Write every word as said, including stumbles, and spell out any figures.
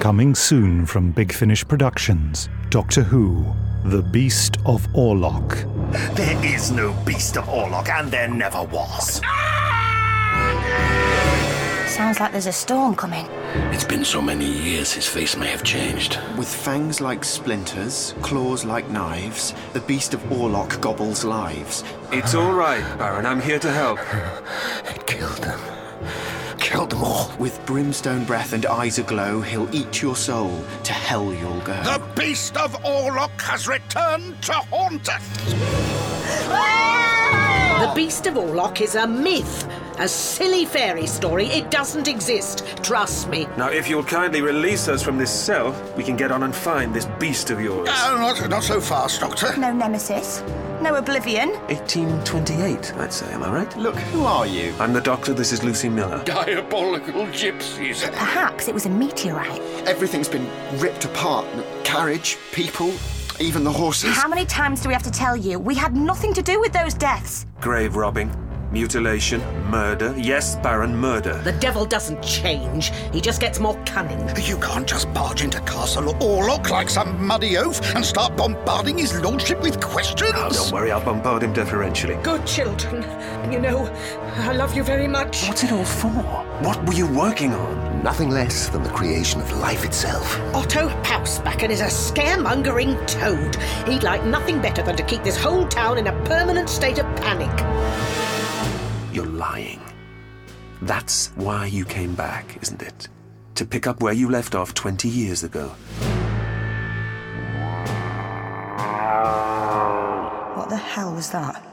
Coming soon from Big Finish Productions, Doctor Who, The Beast of Orlok. There is no Beast of Orlok, and there never was. Sounds like there's a storm coming. It's been so many years, his face may have changed. With fangs like splinters, claws like knives, the Beast of Orlok gobbles lives. It's all right, Baron. I'm here to help. It killed them. Killed them all. With brimstone breath and eyes aglow, he'll eat your soul. To hell you'll go. The Beast of Orlok has returned to haunt us. The Beast of Orlok is a myth. A silly fairy story. It doesn't exist. Trust me. Now, if you'll kindly release us from this cell, we can get on and find this beast of yours. Uh, not, not so fast, Doctor. No nemesis. No oblivion. eighteen twenty-eight, I'd say. Am I right? Look, who are you? I'm the Doctor. This is Lucy Miller. Diabolical gypsies. Perhaps it was a meteorite. Everything's been ripped apart. Carriage, people, even the horses. How many times do we have to tell you? We had nothing to do with those deaths. Grave robbing, mutilation, murder. Yes, Baron, murder. The devil doesn't change. He just gets more cunning. You can't just barge into Castle Orlok like some muddy oaf and start bombarding his lordship with questions. Oh, don't worry, I'll bombard him deferentially. Good children. You know, I love you very much. What's it all for? What were you working on? Nothing less than the creation of life itself. Otto Pausbacken is a scaremongering toad. He'd like nothing better than to keep this whole town in a permanent state of panic. You're lying. That's why you came back, isn't it? To pick up where you left off twenty years ago. What the hell was that?